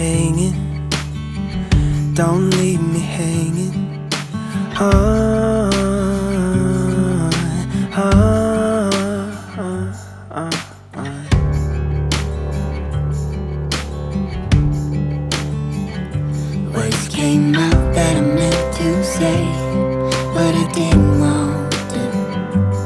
hanging, don't leave me hanging. Words came out